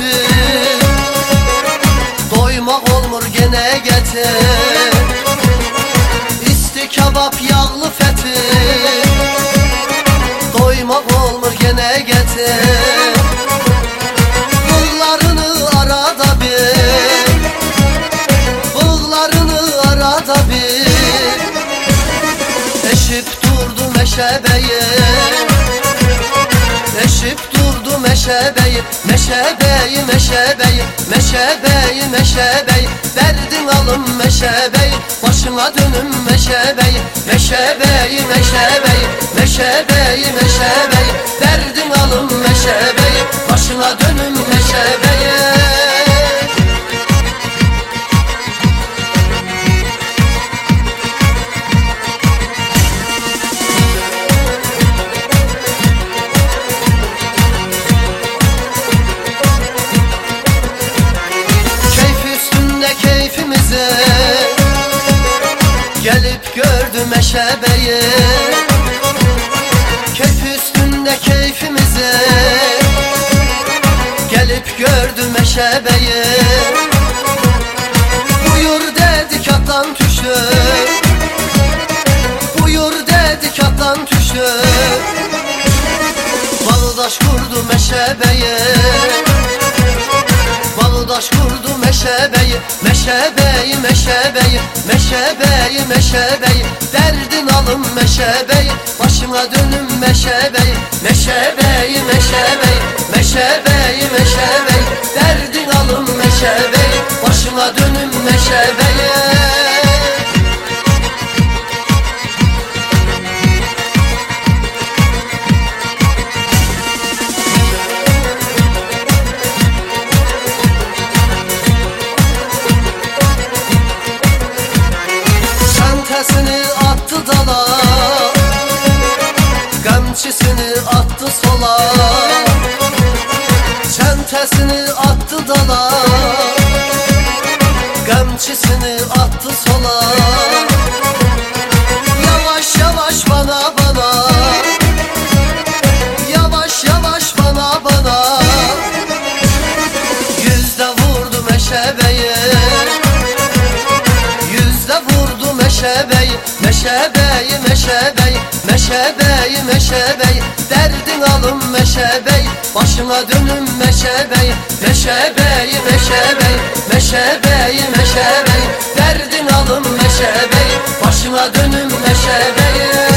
fethi, doymak olmur gene getir. İsti kebap yağlı fethi, doymak olmur gene getir. Bığlarını arada bir, bığlarını arada bir, eşip durdu meşebeyi, eşip durdu meşebeyi, meşebeyi, meşebeyi, meşebeyi, meşebeyi. Derdin alım meşebeyi, başına dönüm meşebeyi, meşebeyi, meşebeyi, meşebeyi, meşebeyi. Derdin alım meşebeyi, başına dönüm meşebeyi. Keyfimizi gelip gördü meşebeyi, keyf üstünde keyfimizi gelip gördü meşebeyi. Buyur dedik attan tüştü, buyur dedik attan tüştü. Bağdaş kurdu meşebeyi, bağdaş kurdu meşebeyi, meşebeyi, meşebeyi, meşebeyi, meşebeyi. Derdin alım meşebeyi, başına dönüm meşebeyi, meşebeyi, meşebeyi, meşebeyi, meşebeyi. Derdin alım meşebeyi, başına dönüm meşebeyi. Çentasını attı dala, gamçısını attı sola. Çentasını attı dala, gamçısını attı sola. Yavaş yavaş bana bana, yavaş yavaş bana bana. Yüzde vurdu meşebeyi, yüzde vurdu meşebeyi, meşebeyi, meşebeyi, meşebeyi, meşebeyi. Derdin alım meşebeyi, başına dönüm meşebeyi, meşebeyi, meşebeyi, meşebeyi, meşebeyi. Derdin alım meşebeyi, başına dönüm meşebeyi.